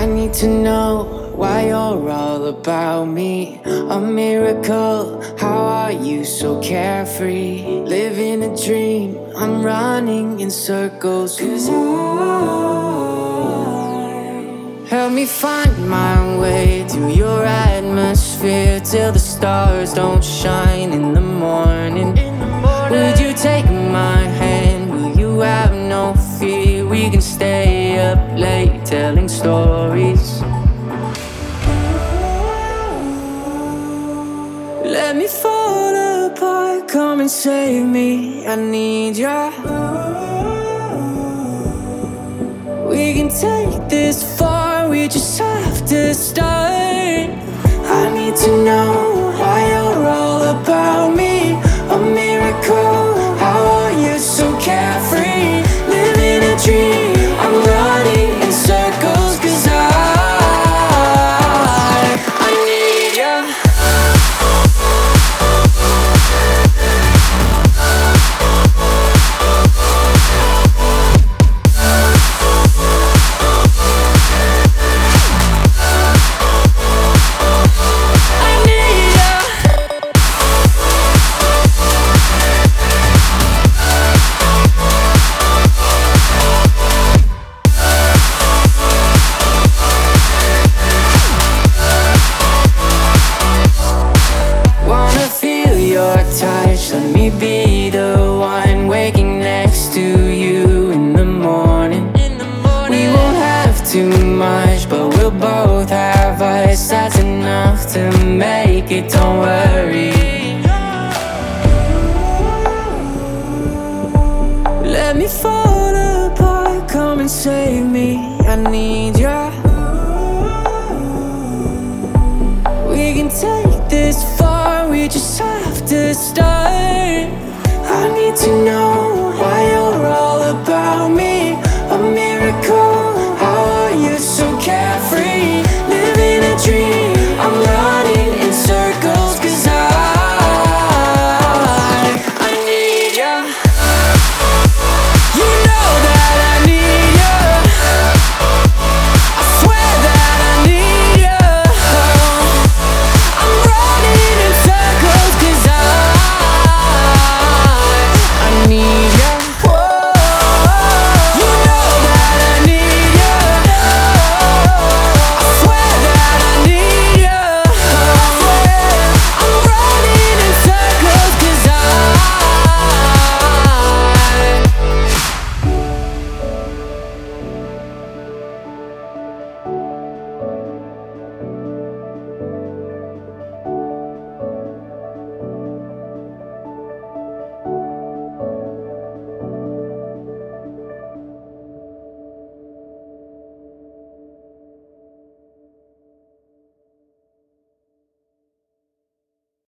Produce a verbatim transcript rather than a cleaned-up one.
I need to know why you're all about me. A miracle, how are you so carefree? Living a dream, I'm running in circles. Cause I help me find my way through your atmosphere till the stars don't shine in the morning. Would you take my hand? Will you have no fear? We can stay up late telling stories. Let me fall apart, come and save me. I need ya. We can take this far, we just have to start. I need to know why you're all about me. A miracle, how are you so carefree? Living a dream, I'm running in circles. Cause I, I need ya. Let me be the one waking next to you in the morning. We won't have too much, but we'll both have us. That's enough to make it, don't worry. Let me fall apart, come and save me. I need ya. We can take this far, we just have to start. I need to know why you're all